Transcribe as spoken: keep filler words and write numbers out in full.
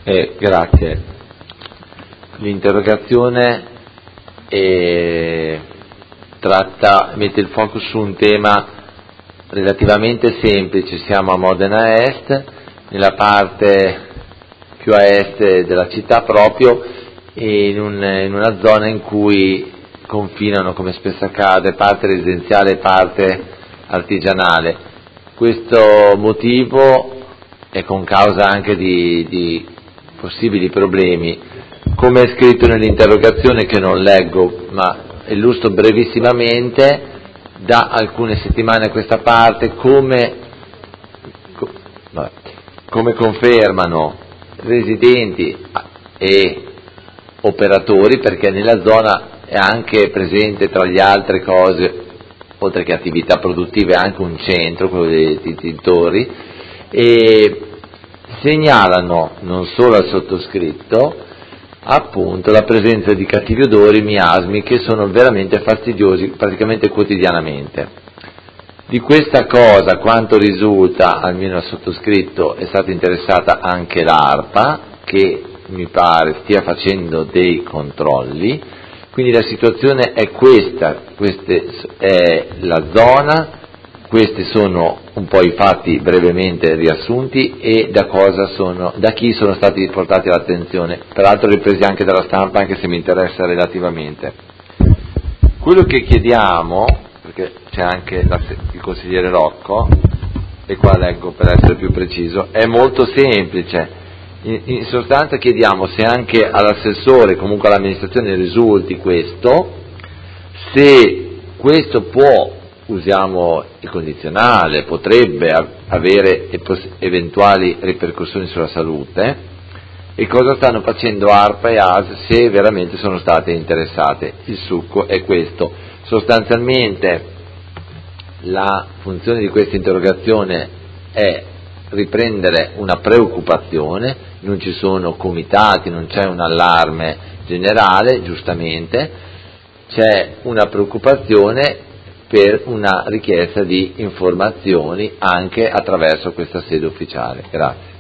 Eh, grazie. L'interrogazione eh, tratta, mette il focus su un tema relativamente semplice. Siamo a Modena Est, nella parte più a est della città proprio, in, un, in una zona in cui confinano, come spesso accade, parte residenziale e parte artigianale. Questo motivo è con causa anche di, di possibili problemi. Come è scritto nell'interrogazione, che non leggo ma illustro brevissimamente, da alcune settimane a questa parte, come, come confermano residenti e operatori, perché nella zona è anche presente, tra le altre cose, oltre che attività produttive, anche un centro, quello dei tintori, e segnalano non solo al sottoscritto appunto la presenza di cattivi odori, miasmi, che sono veramente fastidiosi praticamente quotidianamente. Di questa cosa, quanto risulta, almeno al sottoscritto, è stata interessata anche l'ARPA, che mi pare stia facendo dei controlli. Quindi la situazione è questa, questa è la zona, questi sono un po' i fatti brevemente riassunti e da cosa sono, da chi sono stati portati all'attenzione, peraltro ripresi anche dalla stampa, anche se mi interessa relativamente. Quello che chiediamo, perché c'è anche la, il consigliere Rocco, e qua leggo per essere più preciso, è molto semplice. In, in sostanza chiediamo se anche all'assessore, comunque all'amministrazione, risulti questo, se questo può, usiamo il condizionale, potrebbe avere eventuali ripercussioni sulla salute, e cosa stanno facendo ARPA e A S se veramente sono state interessate. Il succo è questo. Sostanzialmente la funzione di questa interrogazione è riprendere una preoccupazione, non ci sono comitati, non c'è un allarme generale, giustamente, c'è una preoccupazione per una richiesta di informazioni anche attraverso questa sede ufficiale. Grazie.